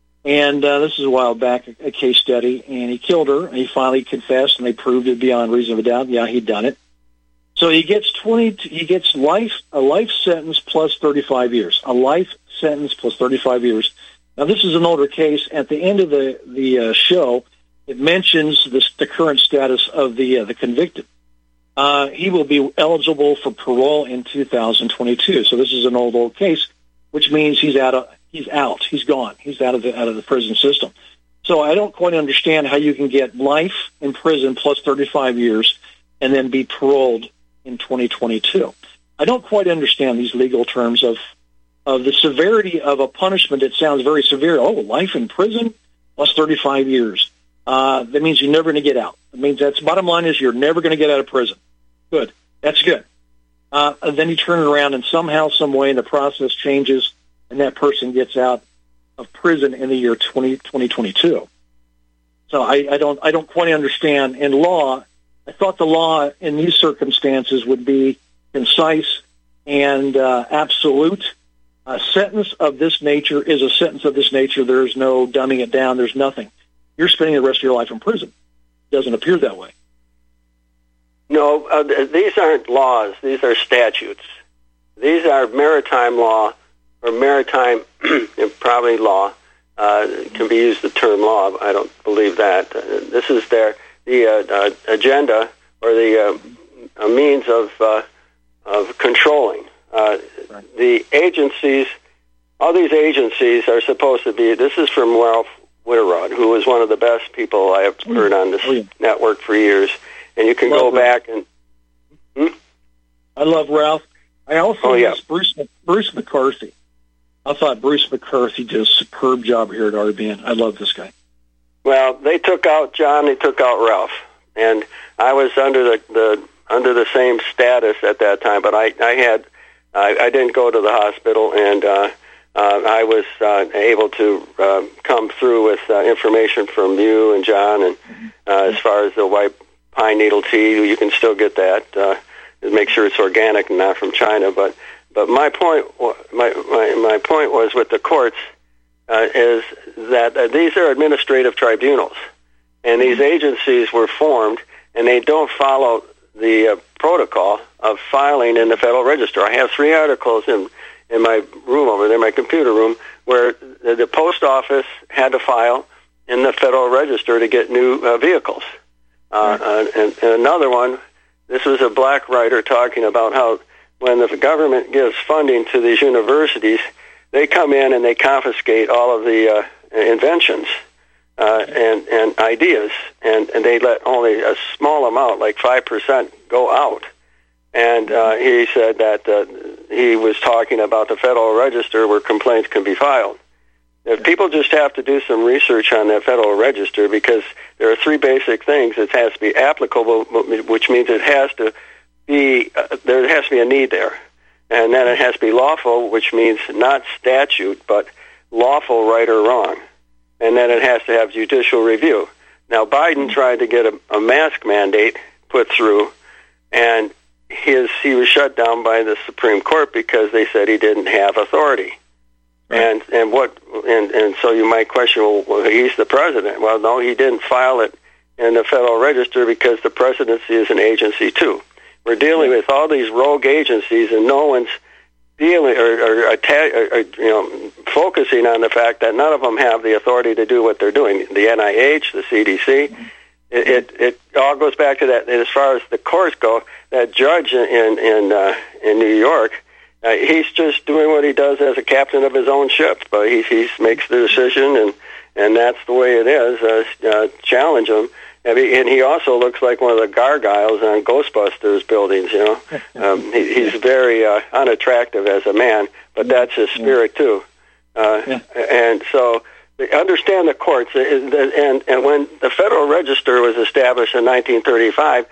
and uh, this is a while back, a, a case study, and he killed her, and he finally confessed, and they proved it beyond reasonable doubt. Yeah, he'd done it. So he gets twenty. He gets life, a life sentence plus thirty-five years. A life sentence plus thirty-five years. Now, this is an older case. At the end of the the uh, show, it mentions this, the current status of the uh, the convicted. Uh, he will be eligible for parole in two thousand twenty-two. So this is an old old case, which means he's out of he's out. He's gone. He's out of the out of the prison system. So I don't quite understand how you can get life in prison plus thirty-five years and then be paroled in twenty twenty-two. I don't quite understand these legal terms of of the severity of a punishment. It sounds very severe. Oh, life in prison plus thirty-five years. Uh, that means you're never going to get out. It means that's bottom line is you're never going to get out of prison. Good. That's good. Uh, and then you turn it around and somehow, some way, the process changes and that person gets out of prison in the year twenty twenty-two. So I, I don't I don't quite understand. In law, I thought the law in these circumstances would be concise and uh, absolute. A sentence of this nature is a sentence of this nature. There's no dumbing it down. There's nothing. You're spending the rest of your life in prison. It doesn't appear that way. No, uh, these aren't laws. These are statutes. These are maritime law or maritime probably law. Uh, can be used the term law. I don't believe that. Uh, this is their the uh, uh, agenda or the uh, means of uh, of controlling. Uh, right. The agencies, all these agencies are supposed to be, this is from Ralph Witterod, who is one of the best people I have heard on this oh, yeah. network for years. And you can love go Ralph. back and... Hmm? I love Ralph. I also oh, yeah. miss Bruce, Bruce McCarthy. I thought Bruce McCarthy did a superb job here at R B N. I love this guy. Well, they took out John, they took out Ralph. And I was under the, the under the same status at that time, but I, I had... I, I didn't go to the hospital, and uh, uh, I was uh, able to uh, come through with uh, information from you and John, and uh, as far as the white pine needle tea, you can still get that. Uh, make sure it's organic and not from China. But but my point my my, my point was with the courts uh, is that uh, these are administrative tribunals, and these agencies were formed, and they don't follow the uh, protocol of filing in the Federal Register. I have three articles in in my room over there, my computer room, where the, the post office had to file in the Federal Register to get new uh, vehicles. Uh, uh, and, and another one, this was a black writer talking about how when the government gives funding to these universities, they come in and they confiscate all of the uh, inventions uh, and, and ideas, and, and they let only a small amount, like five percent, go out. And uh, he said that uh, he was talking about the Federal Register where complaints can be filed. If people just have to do some research on that Federal Register, because there are three basic things. It has to be applicable, which means it has to be, uh, there has to be a need there. And then it has to be lawful, which means not statute, but lawful, right or wrong. And then it has to have judicial review. Now, Biden tried to get a, a mask mandate put through, and his he was shut down by the Supreme Court because they said he didn't have authority. Right. And and what and, and so you might question, well, well, he's the president. Well, no, he didn't file it in the Federal Register because the presidency is an agency too. We're dealing with all these rogue agencies, and no one's dealing or, or, atta- or, or you know focusing on the fact that none of them have the authority to do what they're doing. The N I H, the C D C, mm-hmm. it, it it all goes back to that. As far as the courts go, that judge in in uh, in New York, uh, he's just doing what he does as a captain of his own ship. But he he makes the decision, and and that's the way it is. Uh, uh, challenge him. And he also looks like one of the gargoyles on Ghostbusters buildings, you know. Um, he, he's very uh, unattractive as a man, but that's his spirit, too. Uh, yeah. And so understand the courts. And, and when the Federal Register was established in nineteen thirty-five,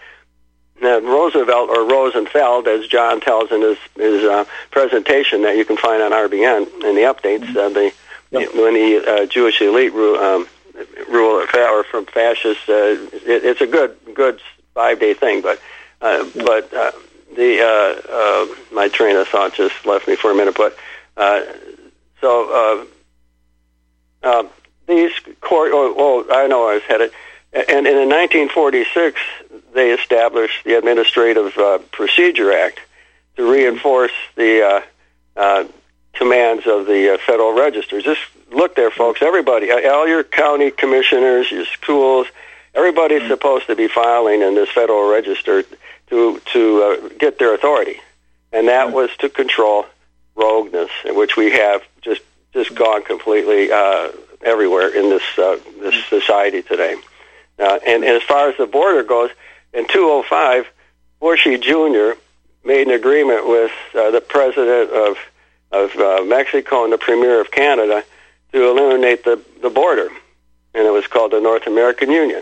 uh, Roosevelt, or Rosenfeld, as John tells in his, his uh, presentation that you can find on R B N in the updates, uh, the, yep. when the uh, Jewish elite rule... Um, rule or from fascists, uh, it, it's a good good five day thing, but uh, but uh, the uh, uh, my train of thought just left me for a minute. But uh, so uh, uh, these court. Oh, oh, I know I was headed. And, and in nineteen forty-six, they established the Administrative uh, Procedure Act to reinforce the uh, uh, commands of the uh, Federal Register. Just look there, folks. Everybody, all your county commissioners, your schools, everybody's mm-hmm. supposed to be filing in this Federal Register to to uh, get their authority, and that mm-hmm. was to control rogueness, which we have just just gone completely uh, everywhere in this uh, this society today. Uh, and, and as far as the border goes, in two oh five, Bushy Junior made an agreement with uh, the president of of uh, Mexico and the premier of Canada to eliminate the, the border, and it was called the North American Union.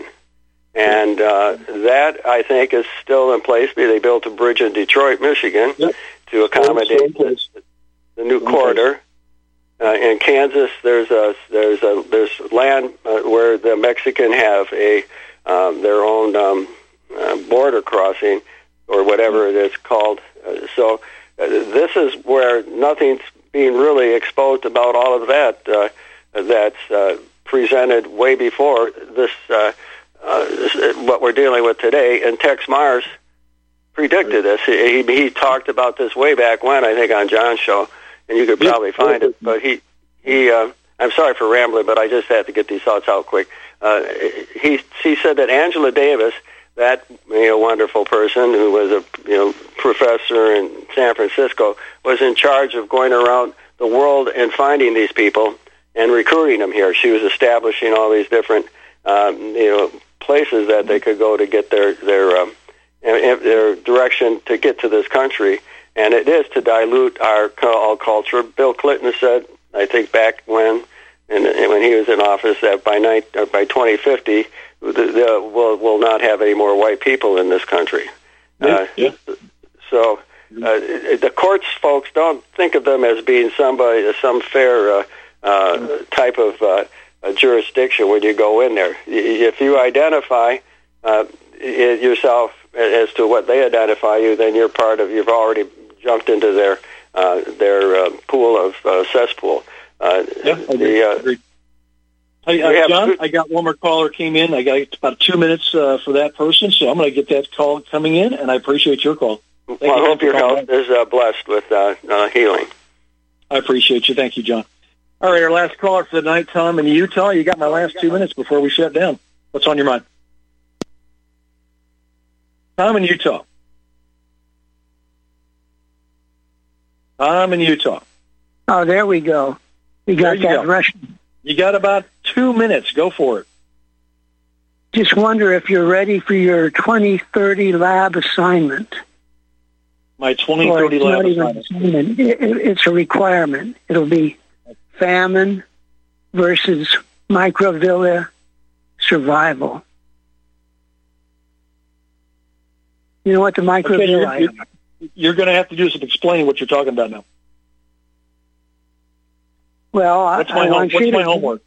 And uh, that, I think, is still in place. They built a bridge in Detroit, Michigan, yep. to accommodate the, the new corridor. Uh, in Kansas, there's a there's a there's land uh, where the Mexican have a um, their own um, uh, border crossing, or whatever it is called. Uh, so uh, this is where nothing's being really exposed about all of that uh, that's uh, presented way before this, uh, uh, this, what we're dealing with today. And Tex Mars predicted this. He, he talked about this way back when, I think, on John's show, and you could probably find it. But he, he uh, I'm sorry for rambling, but I just had to get these thoughts out quick. Uh, he, he said that Angela Davis, that you know, wonderful person who was a you know professor in San Francisco, was in charge of going around the world and finding these people and recruiting them here. She was establishing all these different um, you know places that they could go to get their their um, their direction to get to this country, and it is to dilute our all culture. Bill Clinton said, I think back when and when he was in office, that by night or by twenty fifty. The, the, we'll, we'll not have any more white people in this country. Yeah, uh, yeah. So uh, the courts, folks, don't think of them as being somebody, some fair uh, uh, type of uh, uh, jurisdiction when you go in there. If you identify uh, yourself as to what they identify you, then you're part of. You've already jumped into their uh, their uh, pool of uh, cesspool. Uh, yeah, I agree. The, uh, agree. Hey, uh, John, good... I got one more caller came in. I got about two minutes uh, for that person, so I'm going to get that call coming in, and I appreciate your call. Thank well, you I hope your health is uh, blessed with uh, uh, healing. I appreciate you. Thank you, John. All right, our last caller for the night, Tom in Utah. You got my last two minutes before we shut down. What's on your mind? Tom in Utah. I'm in Utah. Oh, there we go. We got you that go. Russian. You got about two minutes. Go for it. Just wonder if you're ready for your twenty thirty lab assignment. My twenty Or thirty it's lab not even assignment. assignment. It, it, it's a requirement. It'll be famine versus microvilla survival. You know what the Okay, microvilla you're you're going to have to do some explaining what you're talking about now. Well, What's I, my, I home, want what's you my to homework?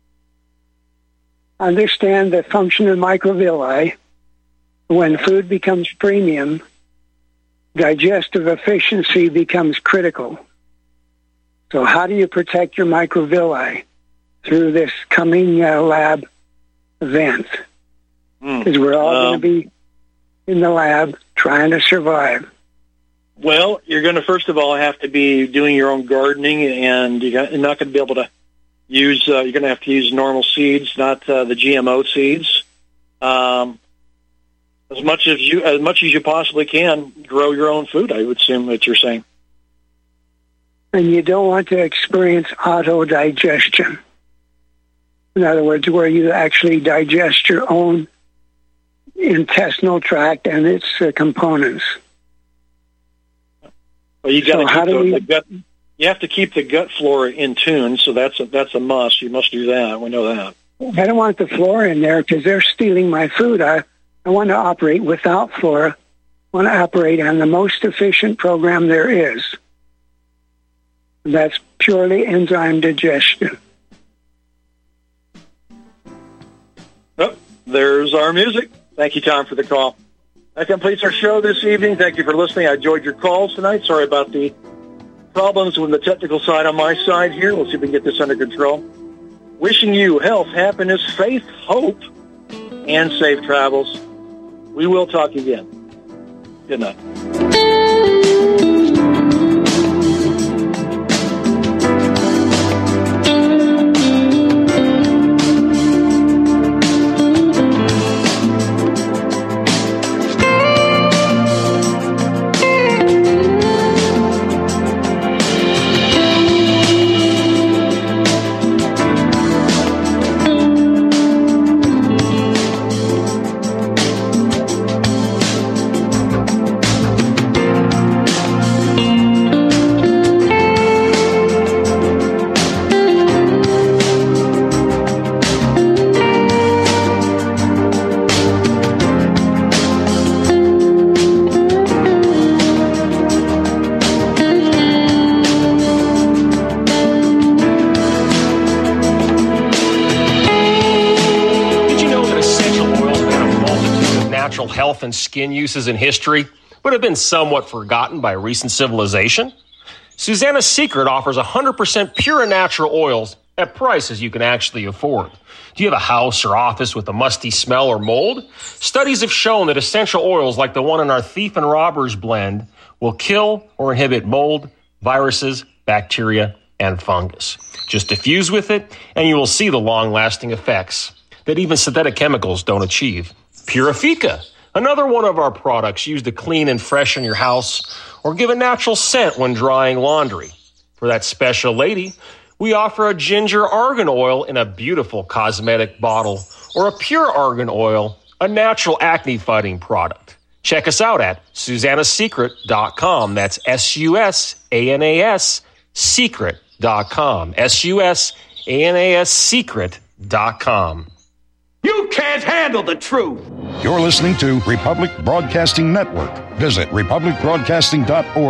understand the function of microvilli. When food becomes premium, digestive efficiency becomes critical. So how do you protect your microvilli through this coming uh, lab event? Because we're all Um, going to be in the lab trying to survive. Well, you're going to first of all have to be doing your own gardening, and you got, you're not going to be able to use. Uh, you're going to have to use normal seeds, not uh, the G M O seeds. Um, as much as you, as much as you possibly can, grow your own food. I would assume that you're saying. And you don't want to experience auto-digestion. In other words, where you actually digest your own intestinal tract and its uh, components. Well, you got So to how keep do the, we- the gut. You have to keep the gut flora in tune, so that's a, that's a must. You must do that. We know that. I don't want the flora in there because they're stealing my food. I, I want to operate without flora. I want to operate on the most efficient program there is. And that's purely enzyme digestion. Oh, there's our music. Thank you, Tom, for the call. That completes our show this evening. Thank you for listening. I enjoyed your calls tonight. Sorry about the problems with the technical side on my side here. We'll see if we can get this under control. Wishing you health, happiness, faith, hope, and safe travels. We will talk again. Good night. Health and skin uses in history, but have been somewhat forgotten by recent civilization. Susanna's Secret offers one hundred percent pure and natural oils at prices you can actually afford. Do you have a house or office with a musty smell or mold? Studies have shown that essential oils like the one in our Thief and Robbers blend will kill or inhibit mold, viruses, bacteria, and fungus. Just diffuse with it, and you will see the long-lasting effects that even synthetic chemicals don't achieve. Purifica, another one of our products used to clean and freshen your house or give a natural scent when drying laundry. For that special lady, we offer a ginger argan oil in a beautiful cosmetic bottle or a pure argan oil, a natural acne fighting product. Check us out at susanna secret dot com. That's S U S A N A S secret dot com. S U S A N A S secret dot com. You can't handle the truth. You're listening to Republic Broadcasting Network. Visit republic broadcasting dot org.